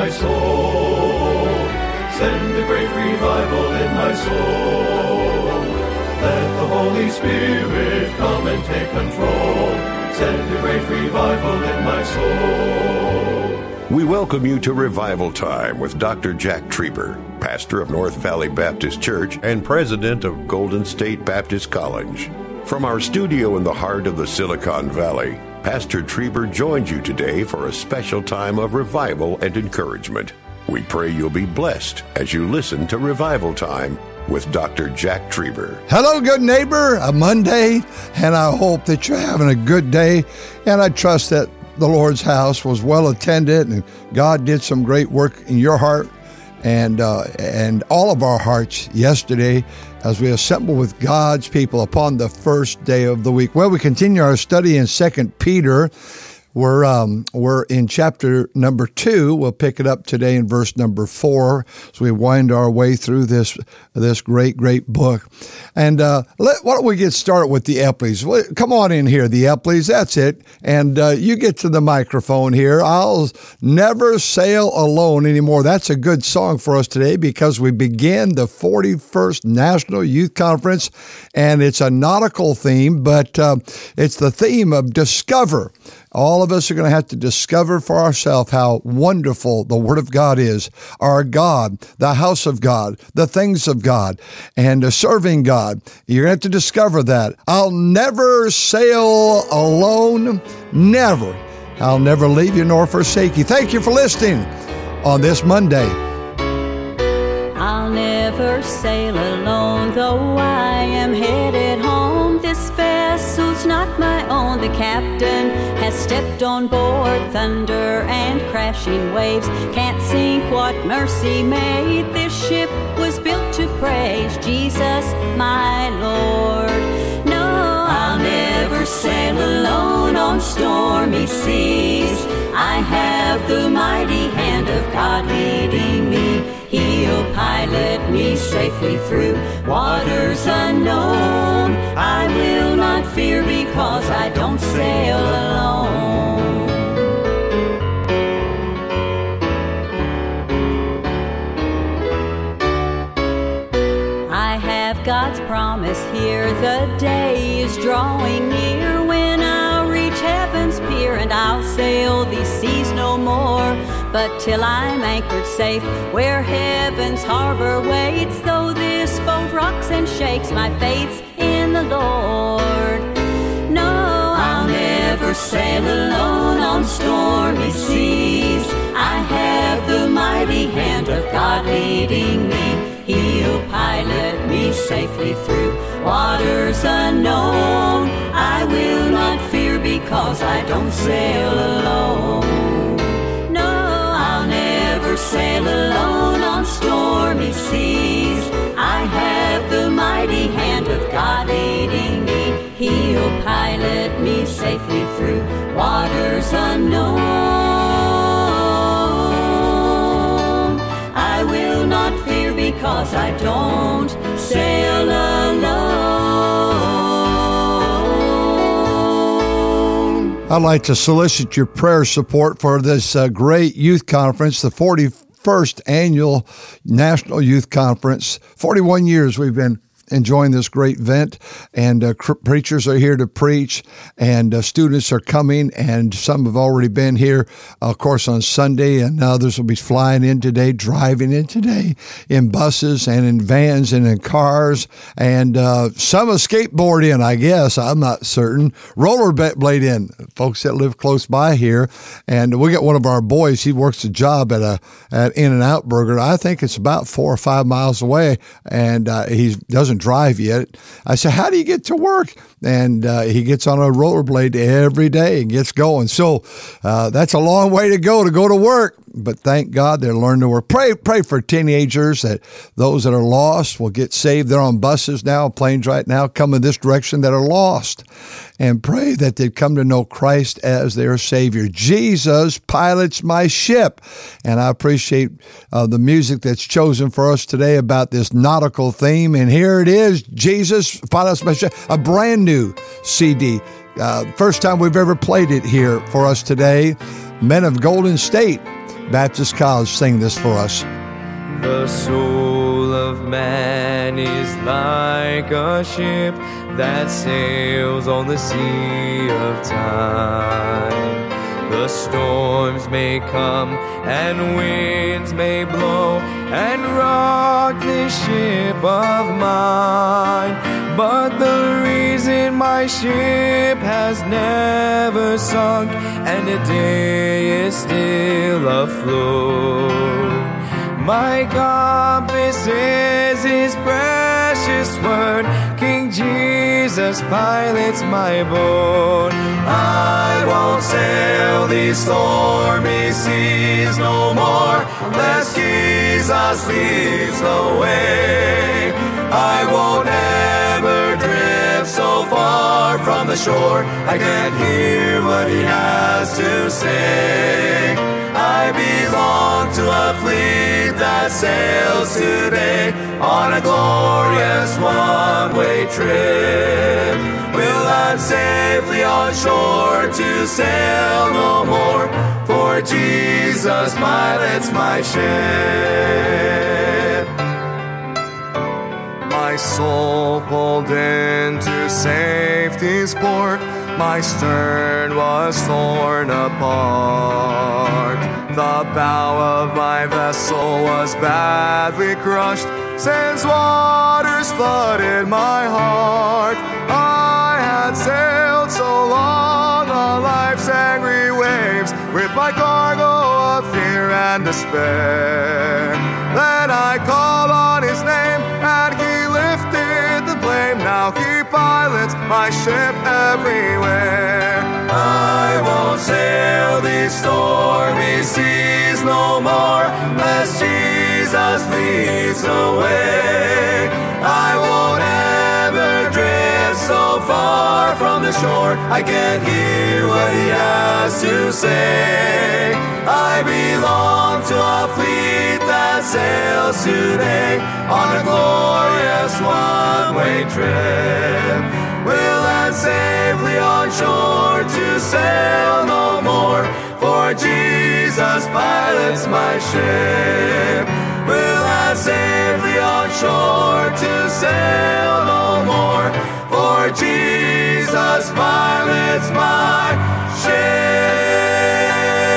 my soul. Send a great revival in my soul. Let the Holy Spirit come and take control. Send a great revival in my soul. We welcome you to Revival Time with Dr. Jack Trieber, pastor of North Valley Baptist Church and president of Golden State Baptist College. From our studio in the heart of the Silicon Valley, Pastor Trieber joins you today for a special time of revival and encouragement. We pray you'll be blessed as you listen to Revival Time with Dr. Jack Trieber. Hello, good neighbor, a Monday, and I hope that you're having a good day, and I trust that the Lord's house was well attended, and God did some great work in your heart and all of our hearts yesterday as we assemble with God's people upon the first day of the week. Well, we continue our study in 2 Peter. We're in chapter number 2. We'll pick it up today in verse number 4 as we wind our way through this great book. And why don't we get started with the Epleys? Come on in here, the Epleys. That's it. And you get to the microphone here. I'll never sail alone anymore. That's a good song for us today because we begin the 41st National Youth Conference, and it's a nautical theme, but it's the theme of discover. All of us are going to have to discover for ourselves how wonderful the Word of God is, our God, the house of God, the things of God, and serving God. You're going to have to discover that. I'll never sail alone, never. I'll never leave you nor forsake you. Thank you for listening on this Monday. I'll never sail alone, though I am headed home. This vessel's not my own. The captain has stepped on board. Thunder and crashing waves can't sink what mercy made. This ship was built to praise Jesus, my Lord. No, I'll never sail alone on stormy seas. I have the mighty hand of God leading me. He'll pilot me safely through waters unknown. I will not fear because I don't sail alone. I have God's promise here. The day is drawing near when I'll reach heaven's pier and I'll sail these seas no more. But till I'm anchored safe where heaven's harbor waits, though this boat rocks and shakes, my faith's in the Lord. No, I'll never sail alone on stormy seas. I have the mighty hand of God leading me. He'll pilot me safely through waters unknown. I will not fear because I don't sail alone. Sail alone on stormy seas. I have the mighty hand of God leading me. He'll pilot me safely through waters unknown. I will not fear because I don't sail alone. I'd like to solicit your prayer support for this great youth conference, the 41st Annual National Youth Conference. 41 years we've been enjoying this great event, and preachers are here to preach, and students are coming, and some have already been here, of course, on Sunday, and others will be flying in today, driving in today, in buses and in vans and in cars, and some will skateboard in, I guess, I'm not certain, rollerblade in, folks that live close by here, and we got one of our boys, he works a job at In-N-Out Burger, I think it's about 4 or 5 miles away, and he doesn't drive yet. I said, how do you get to work? And he gets on a rollerblade every day and gets going. So that's a long way to go to work. But thank God they're learning to work. Pray for teenagers, that those that are lost will get saved. They're on buses now, planes right now, coming this direction that are lost. And pray that they come to know Christ as their Savior. Jesus pilots my ship. And I appreciate the music that's chosen for us today about this nautical theme. And here it is, Jesus pilots my ship, a brand new CD. First time we've ever played it here for us today. Men of Golden State Baptist College sing this for us. The soul of man is like a ship that sails on the sea of time. The storms may come and winds may blow and rock this ship of mine, but the reason my ship has never sunk and today is still afloat, my compass is His precious word. King Jesus pilots my boat. I won't sail these stormy seas no more, unless Jesus leads the way. I won't ever drift so far from the shore I can't hear what He has to say. I belong to a fleet that sails today on a glorious one-way trip. We'll land safely on shore to sail no more, for Jesus pilots my ship. My soul pulled into safety's port, my stern was torn apart. The bow of my vessel was badly crushed, since waters flooded my heart. I had sailed so long on life's angry waves, with my cargo of fear and despair. Then I called on His name, and He lifted the blame. Now He pilots my ship everywhere. I won't sail these stormy seas no more, unless Jesus leads the way. I won't ever drift so far from the shore I can't hear what He has to say. I belong to a fleet that sails today on a glorious one-way trip. We'll land safely on shore to sail no more, for Jesus pilots my ship. We'll land safely on shore to sail no more, for Jesus pilots my ship.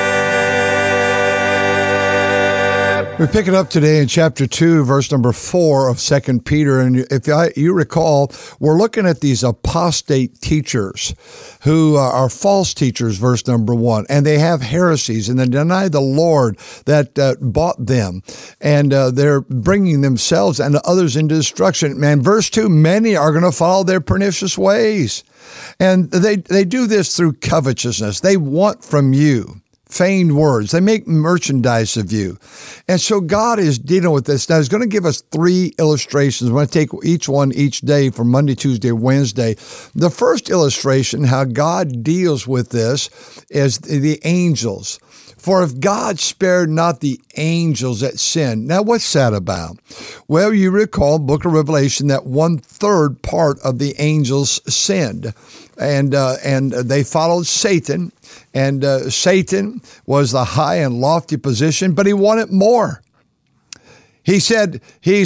We pick it up today in chapter 2, verse number 4 of 2 Peter. And if you recall, we're looking at these apostate teachers who are false teachers, verse number 1. And they have heresies, and they deny the Lord that bought them. And they're bringing themselves and others into destruction. And verse 2, many are going to follow their pernicious ways. And they do this through covetousness. They want from you feigned words. They make merchandise of you. And so God is dealing with this. Now, He's going to give us 3 illustrations. I'm going to take each one each day for Monday, Tuesday, Wednesday. The first illustration, how God deals with this, is the angels. For if God spared not the angels that sinned. Now, what's that about? Well, you recall, Book of Revelation, that 1/3 part of the angels sinned. And they followed Satan. And Satan was the high and lofty position, but he wanted more. He said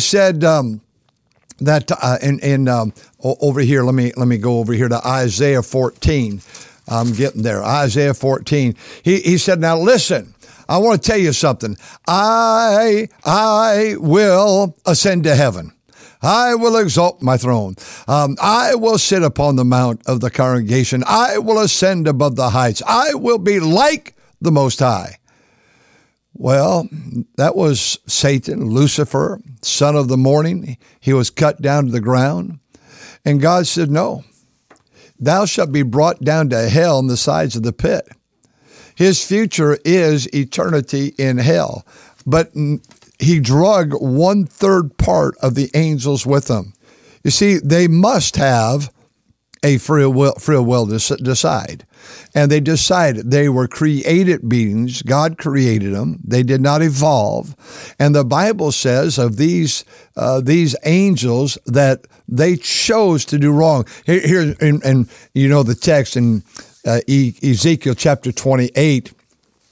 that over here. Let me go over here to Isaiah 14. I'm getting there. Isaiah 14. He said, now listen, I want to tell you something. I will ascend to heaven. I will exalt my throne. I will sit upon the mount of the congregation. I will ascend above the heights. I will be like the Most High. Well, that was Satan, Lucifer, son of the morning. He was cut down to the ground. And God said, no, thou shalt be brought down to hell in the sides of the pit. His future is eternity in hell. But he drug 1/3 part of the angels with him. You see, they must have a free will to decide. And they decided. They were created beings. God created them. They did not evolve. And the Bible says of these angels that they chose to do wrong. Here, and you know the text in Ezekiel chapter 28,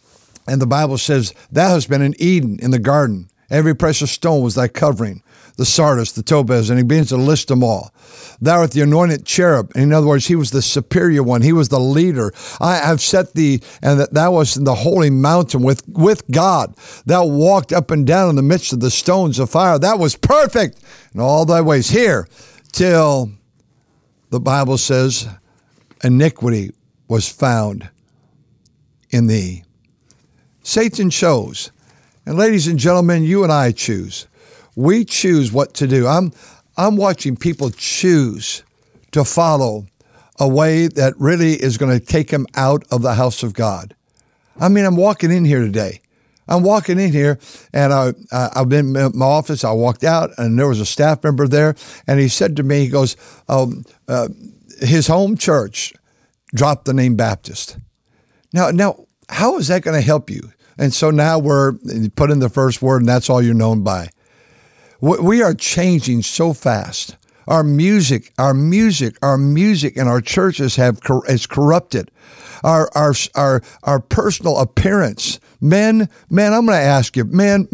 And the Bible says, thou hast been in Eden in the garden. Every precious stone was thy covering, the sardius, the topaz, and he begins to list them all. Thou art the anointed cherub. In other words, he was the superior one. He was the leader. I have set thee, and that thou was in the holy mountain with God. Thou walked up and down in the midst of the stones of fire. That was perfect in all thy ways. Here, till the Bible says, iniquity was found in thee. Satan chose. And ladies and gentlemen, you and I choose. We choose what to do. I'm watching people choose to follow a way that really is going to take them out of the house of God. I mean, I'm walking in here today. I'm walking in here, and I've been in my office. I walked out, and there was a staff member there, and he said to me, he goes, his home church dropped the name Baptist. Now, how is that going to help you? And so now we're put in the first word, and that's all you're known by. We are changing so fast. Our music in our churches is corrupted. Our personal appearance. Men, I'm going to ask you, men,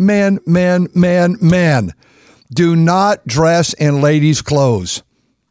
do not dress in ladies' clothes.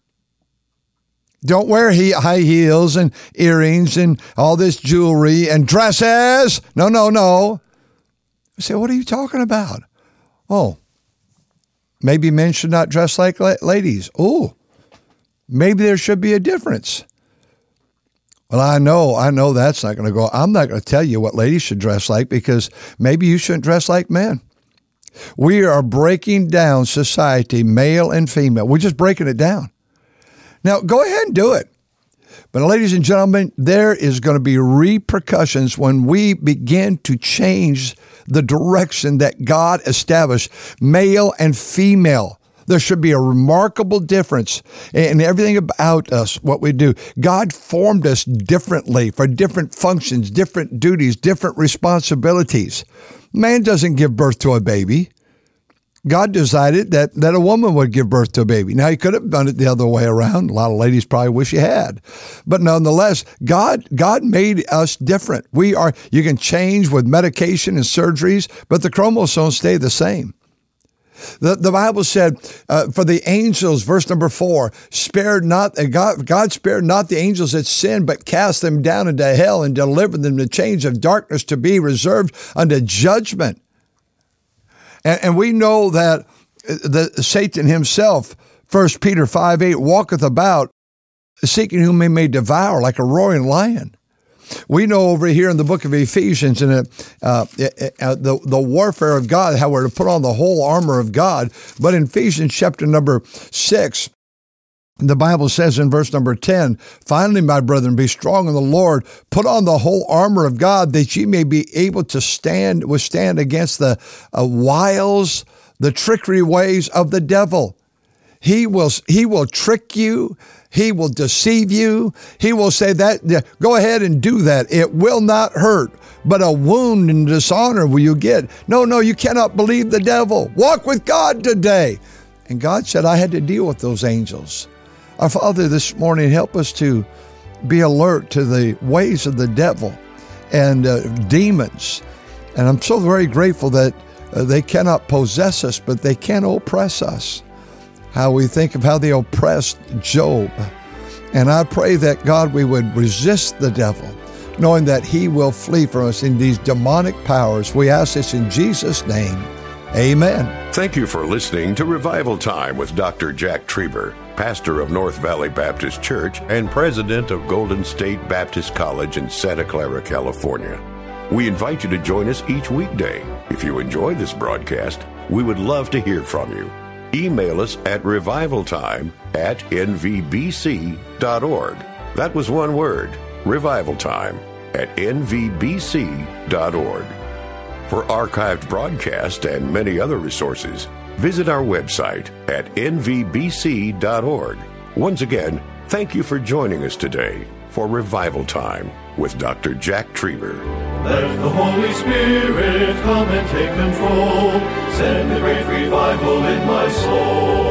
Don't wear high heels and earrings and all this jewelry and dresses. No. I say, what are you talking about? Oh, maybe men should not dress like ladies. Oh, maybe there should be a difference. Well, I know that's not going to go. I'm not going to tell you what ladies should dress like, because maybe you shouldn't dress like men. We are breaking down society, male and female. We're just breaking it down. Now, go ahead and do it. But ladies and gentlemen, there is going to be repercussions when we begin to change the direction that God established, male and female. There should be a remarkable difference in everything about us, what we do. God formed us differently for different functions, different duties, different responsibilities. Man doesn't give birth to a baby. God decided that a woman would give birth to a baby. Now, he could have done it the other way around. A lot of ladies probably wish he had. But nonetheless, God made us different. You can change with medication and surgeries, but the chromosomes stay the same. The Bible said, for the angels, verse number 4, God spared not the angels that sinned, but cast them down into hell and delivered them to chains of darkness to be reserved unto judgment. And we know that Satan himself, 1 Peter 5:8, walketh about seeking whom he may devour like a roaring lion. We know over here in the book of Ephesians, in the warfare of God, how we're to put on the whole armor of God. But in Ephesians chapter number 6, the Bible says in verse number 10, finally, my brethren, be strong in the Lord, put on the whole armor of God, that ye may be able to withstand against the wiles, the trickery ways of the devil. He will trick you. He will deceive you. He will say that, go ahead and do that. It will not hurt, but a wound and dishonor will you get. No, you cannot believe the devil. Walk with God today. And God said, I had to deal with those angels. Our Father, this morning, help us to be alert to the ways of the devil and demons. And I'm so very grateful that they cannot possess us, but they can oppress us. How we think of how they oppressed Job. And I pray that, God, we would resist the devil, knowing that he will flee from us in these demonic powers. We ask this in Jesus' name. Amen. Thank you for listening to Revival Time with Dr. Jack Trieber, pastor of North Valley Baptist Church and president of Golden State Baptist College in Santa Clara, California. We invite you to join us each weekday. If you enjoy this broadcast, we would love to hear from you. Email us at revivaltime@nvbc.org. That was one word, revivaltime@nvbc.org. For archived broadcasts and many other resources, visit our website at nvbc.org. Once again, thank you for joining us today for Revival Time with Dr. Jack Trieber. Let the Holy Spirit come and take control. Send a great revival in my soul.